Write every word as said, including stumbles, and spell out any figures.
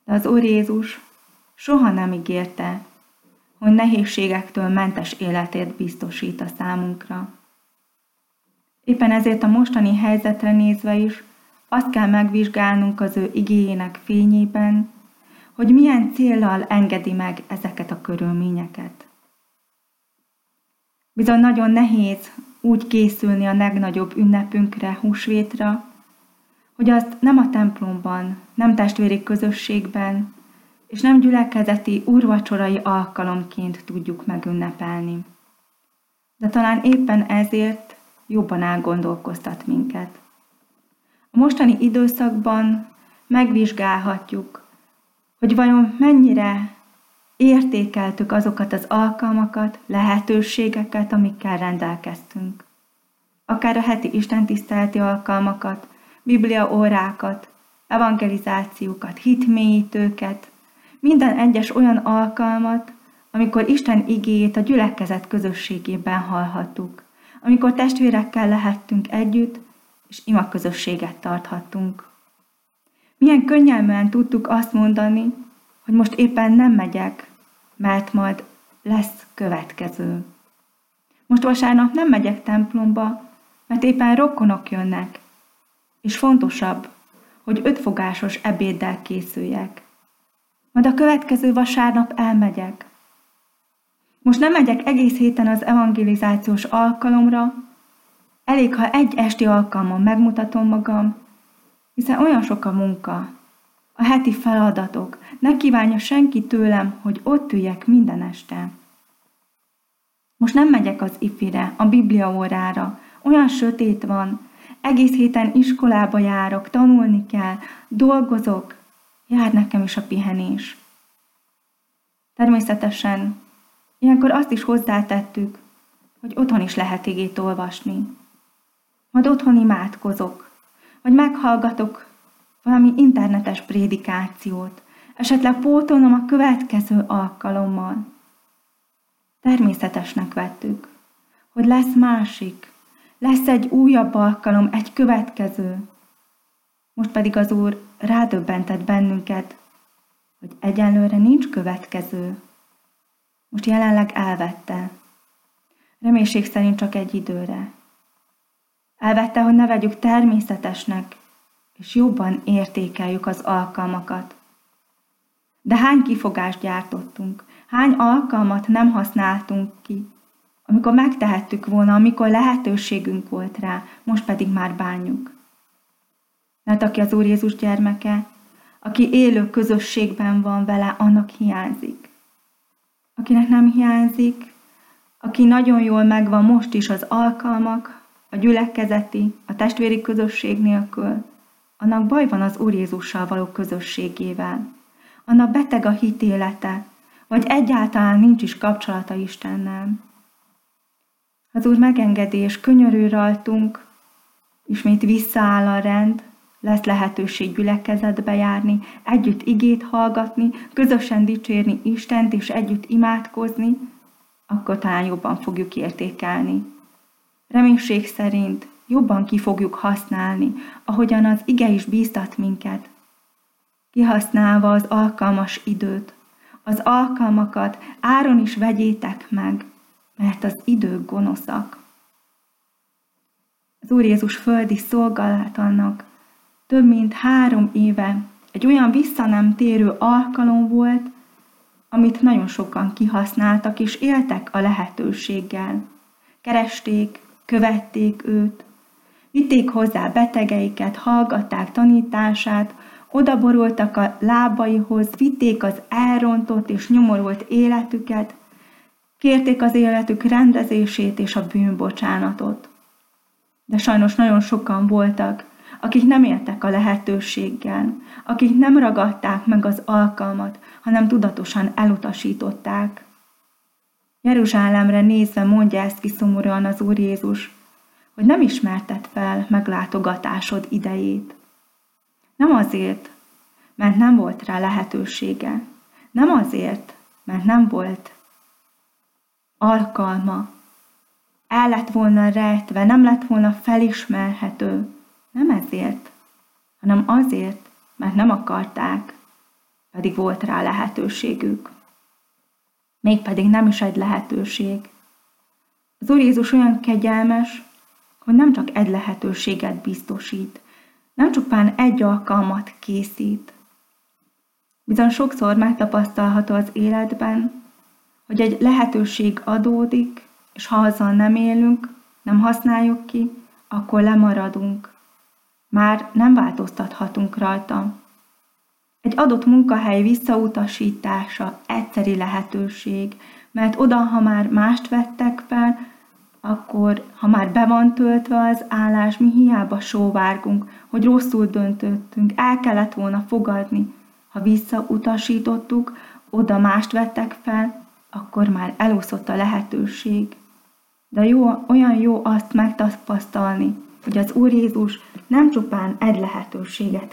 De az Úr Jézus soha nem ígérte, hogy nehézségektől mentes életét biztosít a számunkra. Éppen ezért a mostani helyzetre nézve is azt kell megvizsgálnunk az ő igéjének fényében, hogy milyen céllal engedi meg ezeket a körülményeket. Bizony nagyon nehéz úgy készülni a legnagyobb ünnepünkre, húsvétra, hogy azt nem a templomban, nem testvéri közösségben, és nem gyülekezeti úrvacsorai alkalomként tudjuk megünnepelni. De talán éppen ezért jobban elgondolkoztat minket. A mostani időszakban megvizsgálhatjuk, hogy vajon mennyire értékeltük azokat az alkalmakat, lehetőségeket, amikkel rendelkeztünk. Akár a heti istentiszteleti alkalmakat, bibliaórákat, evangelizációkat, hitmélyítőket, minden egyes olyan alkalmat, amikor Isten igéjét a gyülekezet közösségében hallhattuk, amikor testvérekkel lehettünk együtt, és imaközösséget tarthattunk. Milyen könnyelműen tudtuk azt mondani, hogy most éppen nem megyek, mert majd lesz következő. Most vasárnap nem megyek templomba, mert éppen rokonok jönnek, és fontosabb, hogy ötfogásos ebéddel készüljek. Majd a következő vasárnap elmegyek. Most nem megyek egész héten az evangelizációs alkalomra, elég, ha egy esti alkalmon megmutatom magam, hiszen olyan sok a munka, a heti feladatok, ne kívánja senki tőlem, hogy ott üljek minden este. Most nem megyek az ifire, a bibliaórára, olyan sötét van, egész héten iskolába járok, tanulni kell, dolgozok, jár nekem is a pihenés. Természetesen ilyenkor azt is hozzátettük, hogy otthon is lehet igét olvasni. Majd otthon imádkozok, vagy meghallgatok valami internetes prédikációt, esetleg pótolom a következő alkalommal. Természetesnek vettük, hogy lesz másik, lesz egy újabb alkalom, egy következő. Most pedig az Úr rádöbbentett bennünket, hogy egyenlőre nincs következő. Most jelenleg elvette. Reménység szerint csak egy időre. Elvette, hogy ne vegyük természetesnek, és jobban értékeljük az alkalmakat. De hány kifogást gyártottunk, hány alkalmat nem használtunk ki, amikor megtehettük volna, amikor lehetőségünk volt rá, most pedig már bánjuk. Mert aki az Úr Jézus gyermeke, aki élő közösségben van vele, annak hiányzik. Akinek nem hiányzik, aki nagyon jól megvan most is az alkalmak, a gyülekezeti, a testvéri közösség nélkül, annak baj van az Úr Jézussal való közösségével. Annak beteg a hitélete, vagy egyáltalán nincs is kapcsolata Istennel. Az Úr megengedi és könyörül rajtunk, ismét visszaáll a rend, lesz lehetőség gyülekezetbe járni, együtt igét hallgatni, közösen dicsérni Istent és együtt imádkozni, akkor talán jobban fogjuk értékelni. Reménység szerint jobban ki fogjuk használni, ahogyan az ige is bíztat minket. Kihasználva az alkalmas időt, az alkalmakat áron is vegyétek meg, mert az idők gonoszak. Az Úr Jézus földi szolgálatának több mint három éve egy olyan vissza nem térő alkalom volt, amit nagyon sokan kihasználtak és éltek a lehetőséggel. Keresték, követték őt, vitték hozzá betegeiket, hallgatták tanítását, odaborultak a lábaihoz, vitték az elrontott és nyomorult életüket, kérték az életük rendezését és a bűnbocsánatot. De sajnos nagyon sokan voltak, akik nem éltek a lehetőséggel, akik nem ragadták meg az alkalmat, hanem tudatosan elutasították. Jeruzsálemre nézve mondja ezt ki szomorúan az Úr Jézus, hogy nem ismerted fel meglátogatásod idejét. Nem azért, mert nem volt rá lehetősége, nem azért, mert nem volt alkalma, el lett volna rejtve, nem lett volna felismerhető, nem ezért, hanem azért, mert nem akarták, pedig volt rá lehetőségük. Mégpedig nem is egy lehetőség. Az Úr Jézus olyan kegyelmes, hogy nem csak egy lehetőséget biztosít, nem csupán egy alkalmat készít. Bizony sokszor megtapasztalható az életben, hogy egy lehetőség adódik, és ha azzal nem élünk, nem használjuk ki, akkor lemaradunk. Már nem változtathatunk rajta. Egy adott munkahely visszautasítása egyszeri lehetőség, mert oda, ha már mást vettek fel, akkor, ha már be van töltve az állás, mi hiába sóvárgunk, hogy rosszul döntöttünk, el kellett volna fogadni. Ha visszautasítottuk, oda mást vettek fel, akkor már elúszott a lehetőség. De jó, olyan jó azt megtapasztalni, hogy az Úr Jézus nem csupán egy lehetőséget